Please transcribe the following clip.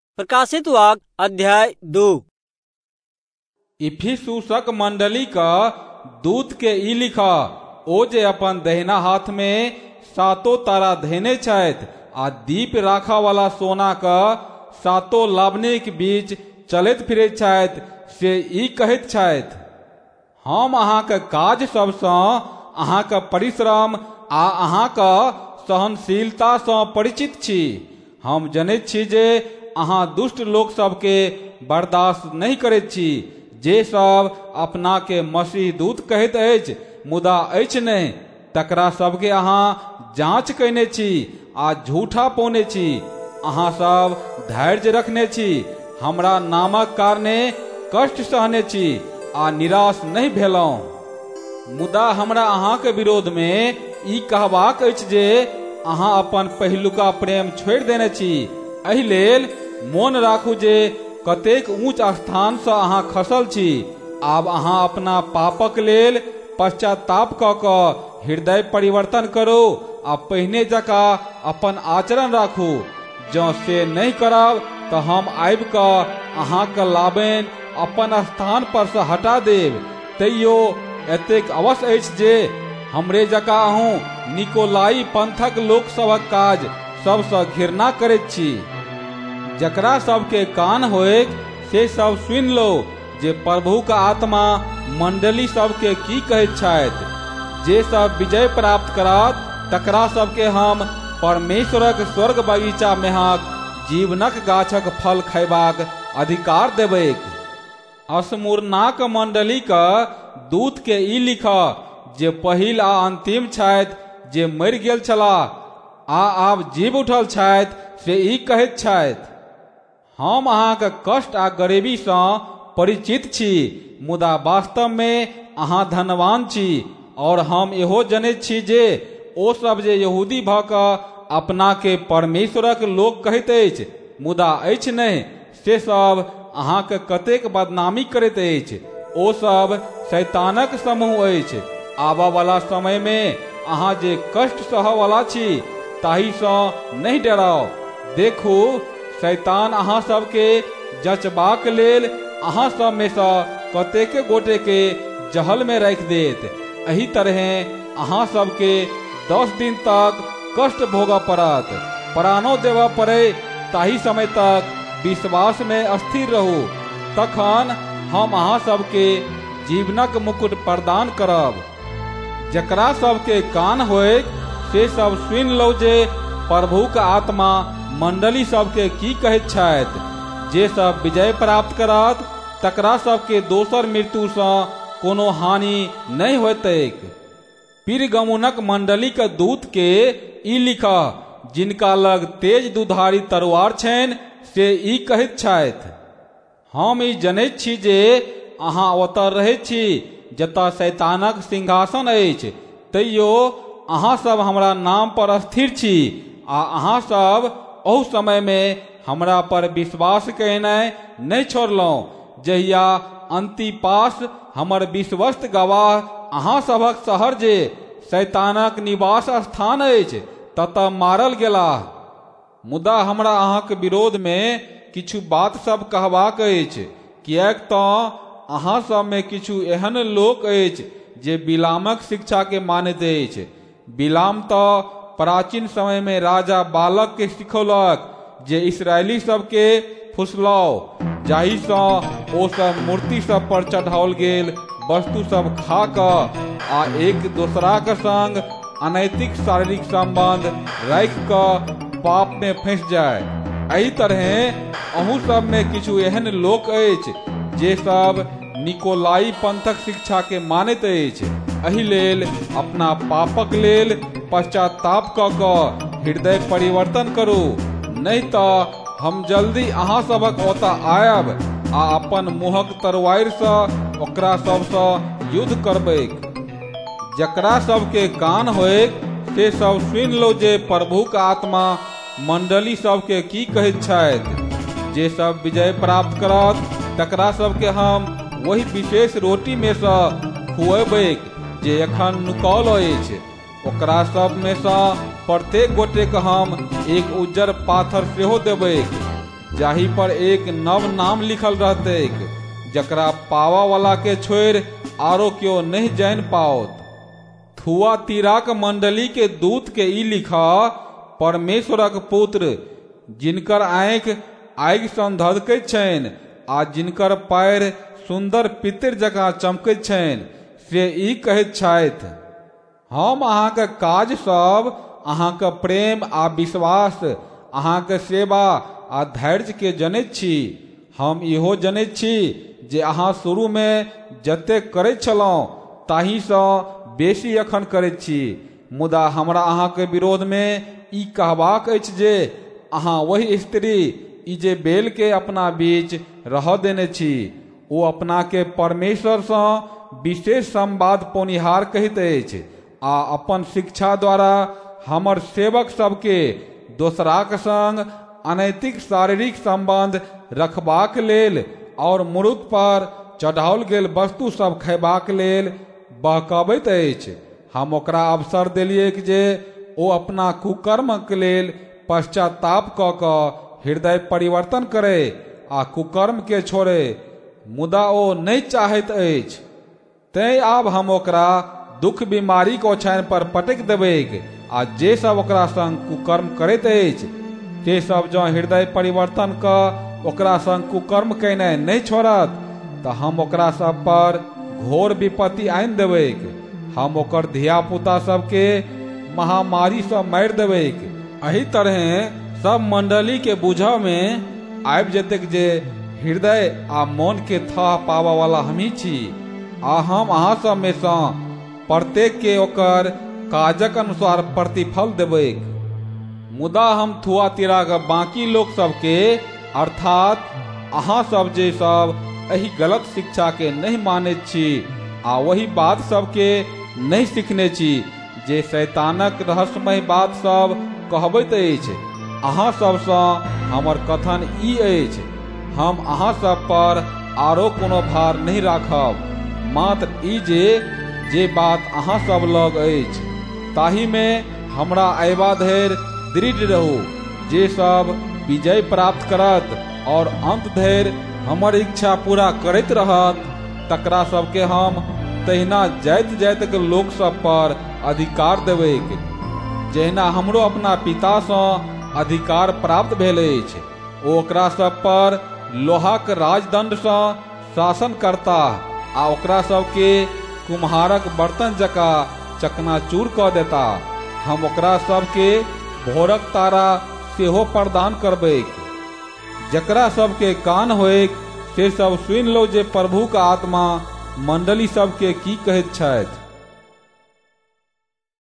प्रकाशित वाक अध्याय 2। इफिसुसक मंडली का दूत के ई लिखा, ओ जे अपन दहिना हाथ में सातो तारा धेने छथि आ दीप राखा वाला सोना का सातो लावनिक बीच चलैत फिरैत छथि, से ई कहैत छथि, हम अहाँक काज सबसँ अहाँक परिश्रम आ अहाँक सहनशीलता सँ परिचित छी। हम जनैत छी जे अहाँ दुष्ट लोक सबके बर्दाश्त नहीं करैत छी, जे सब अपना के मसीह दूत कहैत अछि मुदा अछि नहीं, तकरा सबके अहाँ जांच कयने छी आ झूठा पौने छी। अहाँ सब धैर्य रखने छी, हमरा नामक कारणे कष्ट सहने छी आ निराश नहीं भेलहुँ। मुदा हमरा अहाँके विरोध में ई कहबाक अछि जे अहाँ अपन पहिलुका प्रेम छोड़ि देने छी। एहि लेल मोन राखू जे कतेक ऊंच स्थान सँ अहाँ खसल छी। आब अहाँ अपना पापक लेल पश्चाताप कऽ कऽ हृदय परिवर्तन करू आ पहिने जकाँ अपन आचरण राखू। जँ से नहीं करब तऽ हम आबि कऽ अहाँके लाबनि अपन स्थान पर सँ हटा देब। तैयो एतेक अवश्य अछि जे हमरे जकाँ अहूँ निकोलाई पंथक लोक सभक काज सबसँ घृणा करैत छी। जकरा सबके कान होएक से सब सुनि लो जे प्रभु का आत्मा मंडली सबके की कहैत छथि। जे सब विजय प्राप्त करत तकरा सबके हम परमेश्वरक स्वर्ग बगीचा मेहक जीवनक गाछक फल खयबाक अधिकार देबैक। अस्मुरनाक मंडली का दूत के ई लिखा, जे पहिल आ अंतिम छथि, जे मरि गेल छलाह आ आब जीव उठल छथि, से ई कहैत छथि, हम अहाँक कष्ट आ गरीबी सँ परिचित छी, मुदा वास्तव में अहाँ धनवान छी। और हम इहो जनैत छी जे ओ सब जे यहूदी भऽ कऽ अपना के परमेश्वरक लोक कहैत अछि मुदा अछि नहीं, से सब अहाँके कतेक बदनामी करैत अछि। ओ सब शैतानक समूह अछि। आबऽ वाला समय में अहाँ जे कष्ट सहऽ वाला छी, ताहि सँ नहीं डराओ। देखू, शैतान अहाँ सबके जचबाक लेल अहाँ सब में सँ कतेक गोटे के जहल में राखि देत। एही तरह अहाँ सबके 10 दिन तक कष्ट भोगऽ पड़त, प्राणो देवऽ पड़े, ताहि समय तक विश्वास में स्थिर रहू। तखन हम अहाँ सबके जीवनक मुकुट प्रदान करब। जकरा सबके कान होए से सब सुनि लो जे प्रभु का आत्मा मंडली सबके की कहैत छथि। जे सब विजय प्राप्त करत तकरा सबके दोसर मृत्यु सँ कोनो हानि नहीं होतैक। पिरगमुनक मंडली के दूत के ई लिखा, जिनका लग तेज दुधारी तलवार छनि, से ई कहैत छथि, हम ई जनैत छी जे अहाँ ओतऽ रहैत छी जतऽ शैतानक सिंहासन अछि, तैयो अहाँ सब हमरा नाम पर स्थिर छी आ अहाँ सब ओहू समय में हमरा पर विश्वास कयनाइ नहीं छोड़लहुँ। जहिया अंतिपास हमर विश्वस्त गवाह अहाँ सभक शहर जे शैतानक निवास स्थान अछि, ततऽ मारल गेलाह। मुदा हमरा अहाँक विरोध में किछु बात सब कहबाक अछि, किएक तऽ अहाँ सब में किछु एहन लोक अछि जे बिलामक शिक्षा के मानैत अछि। बिलाम तऽ प्राचीन समय में राजा बालक के सिखौलक जे इसराइली सबके फुसलाओ, जाहि सँ ओ सब मूर्ति सब पर चढ़ाओल गेल वस्तु सब खा कऽ आ एक दोसराक संग अनैतिक शारीरिक संबंध राखि कऽ पाप में फंस जाय। एही तरह अहूँ सब में किछु एहन लोक अछि जे सब निकोलाई पंथक शिक्षा के मानैत अछि। एही लेल अपना पापक लेल पश्चाताप कऽ कऽ हृदय परिवर्तन करू, नहीं तऽ हम जल्दी अहाँ सबक ओतऽ आयब आ अपन मुँहक तलवारि सँ ओकरा सबसँ युद्ध करबैक। जकरा सबके कान होएक से सब सुनि लो जे प्रभु का आत्मा मंडली सबके की कहैत छथि। जे सब विजय प्राप्त करत तकरा सबके हम वही विशेष रोटी में सँ खुएबैक जे एखन नुकाओल अछि। ओकरा सब में सँ प्रत्येक गोटे के हम एक उज्जर पाथर सेहो देबैक, जाहि पर एक नव नाम लिखल रहतैक, जकरा पावा वाला के छोड़ आरो क्यों नहीं जान पाओत। थुआतीराक मंडली के दूत के ई लिखा, परमेश्वरक पुत्र, जिनकर आँखि आगि सन धधकैत छनि आ जिनकर पैर सुंदर पितर जकाँ चमकैत छनि, से ई कहैत छथि, हम अहाँके काज सब, अहाँके प्रेम आ विश्वास, अहाँके सेवा आ धैर्य के जनैत छी। हम इहो जनैत छी जे अहाँ शुरू में जतेक करैत छलहुँ ताहिसँ बेसी एखन करैत छी, मुदा हमरा अहाँके विरोध में ई कहबाक अछि जे अहाँ वही स्त्री इजेबेल के अपना बीच रह देने छी। ओ अपना के परमेश्वरसँ विशेष संवाद पौनिहार कहैत अछि आ अपन शिक्षा द्वारा हमर सेवक सबके दोसराक संग अनैतिक शारीरिक संबंध रखबाक लेल और मूर्त पर चढ़ाओल गेल वस्तु सब खयबाक लेल बहकावैत अछि। हम ओकरा अवसर देलियै जे ओ अपना कुकर्मक लेल पश्चाताप कऽ कऽ हृदय परिवर्तन करे आ कुकर्म के छोड़े, मुदा ओ नहि चाहैत अछि। तैं आब हम ओकरा दुख बीमारी के ओछाइन पर पटक देबैक, आ जे सब ओकरा संग कुकर्म करैत अछि से सब जँ हृदय परिवर्तन कऽ ओकरा संग कुकर्म केनाइ नहि छोड़त तऽ हम ओकरा सब पर घोर विपत्ति आनि देबैक। हम ओकर धिया पुता सबके महामारी से मारि देबैक। एही तरहे सब मंडली के बुझऽ में आबि जेतैक जे हृदय आ मन के थाह पावा वाला हमही छी, आ हम अहाँ सब में सँ प्रत्येक के ओकर काजक अनुसार प्रतिफल देबैक। मुदा हम थुआतीरा के बाकी लोग सबके, अर्थात अहाँ सब जे सब एही गलत शिक्षा के नहीं मानैत छी आ वही बात सबके नहीं सीखने छी जे शैतानक रहस्यमय बात सब कहबैत अछि, अहाँ सबसँ हमर कथन ई अछि, हम अहाँ सब पर आरो कोनो भार नहीं राखब, मात्र ई जे बात अहाँ सब लग अछि ताहि में हमरा अयबा धरि दृढ़ रहू, जे सब विजय प्राप्त करत और अंत धरि हमर इच्छा पूरा करैत रहत, तकरा सबके हम तहिना जाइत जाइत के लोक सब पर अधिकार देबैक, जहिना हमरो अपना पितासँ अधिकार प्राप्त भेल अछि। ओ ओकरा सब पर लोहाक राजदंडसँ शासन करता आ ओकरा सबके कुम्हारक बर्तन जकाँ चकनाचूर कऽ देता। हम ओकरा सबके भोरक तारा सेहो प्रदान करबैक। जकरा सबके कान होएक से सब सुनि लो जे प्रभु का आत्मा मंडली सबके की कहैत छथि।